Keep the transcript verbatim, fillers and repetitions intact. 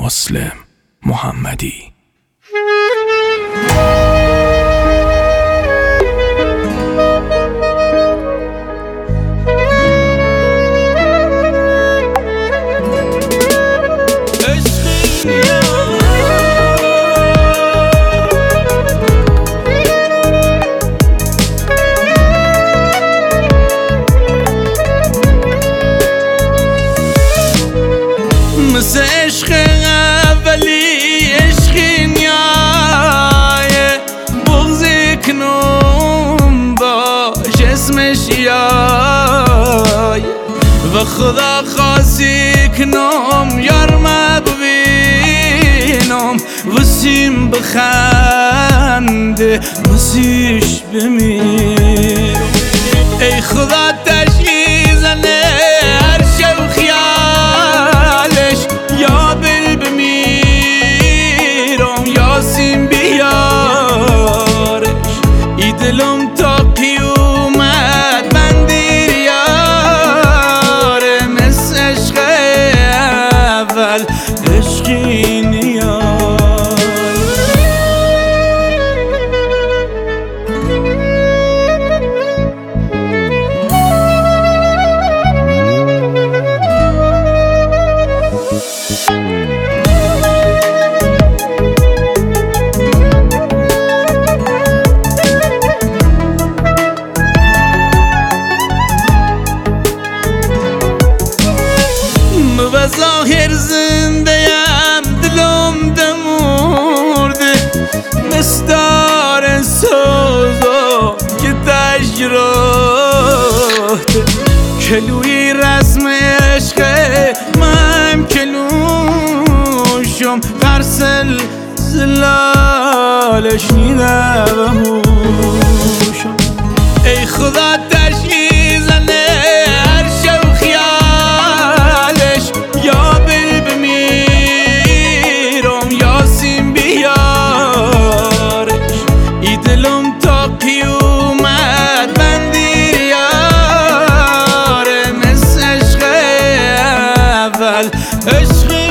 مسلم محمدی. مثل عشق اولی عشقی نیایه بغضی کنم باش اسمش یایه و خدا خواسی کنم یار ما ببینم وسیم بخنده مسیش بمیرم. ای خدا تشییع زنه هر شب خیالش یا بل بمیرم یاسین بیارش. ای دلم تا قیومت من دیر یاره مثل عشق اول عشقی نیار. به ظاهر زنده‌ام دلم دمورده مستار سوزا که تجربه کلوی رسم عشق من کلوشم قرسل زلالش نیده بهوشم. ای خدا تشییع زنه هر شب خیالش یا بل بمیرم یاسین بیارش. ای دلم تا قیومت من دیر یاره مثل عشق اول عشق